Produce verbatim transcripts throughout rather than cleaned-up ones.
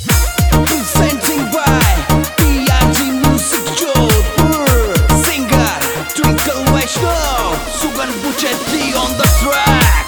Presenting by P R G Music Jodhpur. Singer Twinkle Vaishnav, Sugan Buchetti on the track.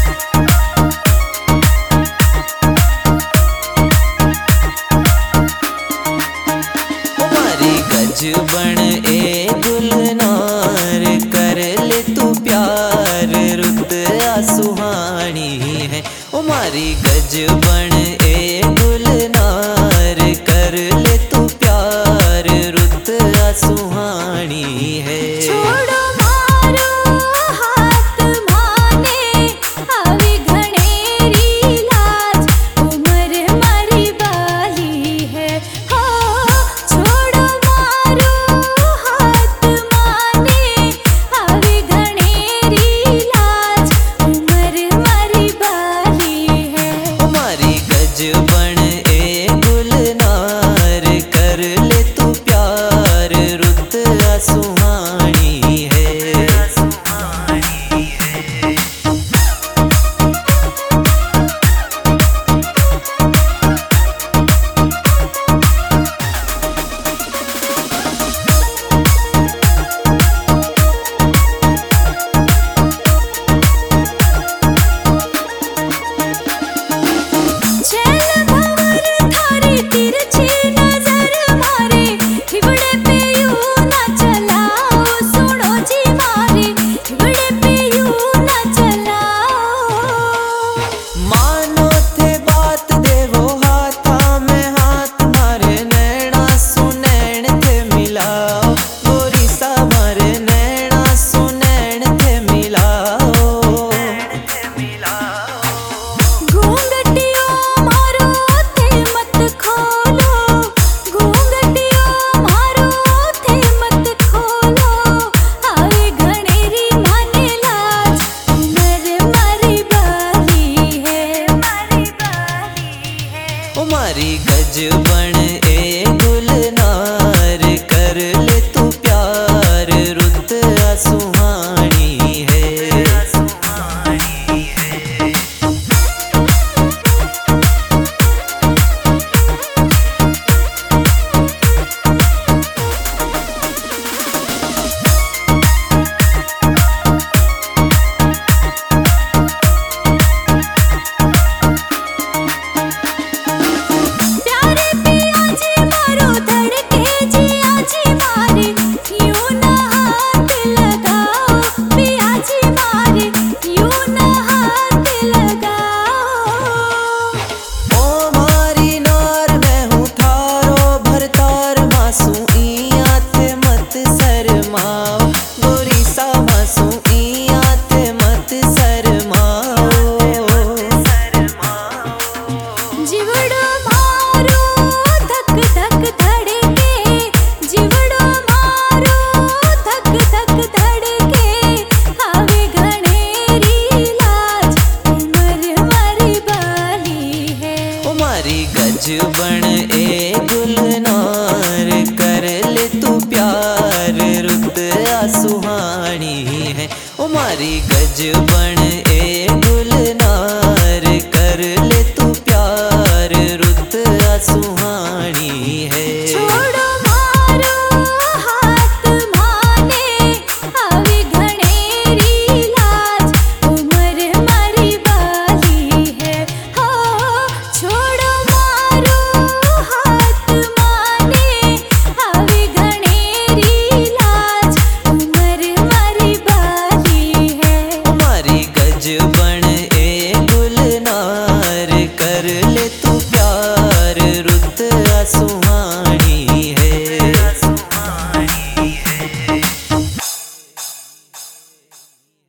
हमारी गजबन ए गुलनार कर ले तू प्यार रुत सुहानी है। हमारी गजबन ए गुलनार कर ले तू प्यार रुत सुहानी है। छोड़ो मारो हाथ माने आवे घनेरी लाज उम्र मारी बाली है। हो छोड़ो मारो हाथ माने आवे घनेरी लाज उम्र मारी बाली है। हमारी गजबन ए गुलनार कर ले तू प्यार रुत सुहानी है। चल भंवर थारी तिरछी नजर मारे हिवड़े पे यूं ना चलाओ सुनो जी मारे हिवड़े पे यूं ना चलाओ। मानो थे बात दे वो हाथा में हाथ मारे नैना सुनैन थे मिलाओ गोरी सा मारे नैना सुनैन थे मिलाओ। घूंघटियों मारो थे मत खोलो घूंघटियों मारो थे मत खोलो आवे घनेरी माने लाज उम्र मारी बाली है मारी बाली है। हमारी गजबन ए गुलनार कर ले तू प्यार रुत सुहानी है। प्यारे पिया जी मारो धड़के जिया जी मारे यूं ना हाथ लगाओ पिया जी मारे यूं ना हाथ लगाओ। ओ मारी नार मैं हूँ थारो भरतार मासू इया थे मत शर्माओ गोरी सा मासू इया थे मत शर्माओ। जीवड़ो मारो धक धक धड़के जीवड़ो मारो धक धक धड़के आवे घनेरी लाज उम्र मारी बाली है। हमारी गजबन ए गुलनार कर ले तू प्यार रुत सुहानी है। हमारी गजबन ए गुलनार कर ले तू प्यार रुत सुहानी है। छोड़ो मारो हाथ माने आवे घनेरी लाज उम्र मारी बाली है। हो छोड़ो मारो हाथ माने आवे घनेरी लाज उम्र मारी बाली है। हमारी गजबन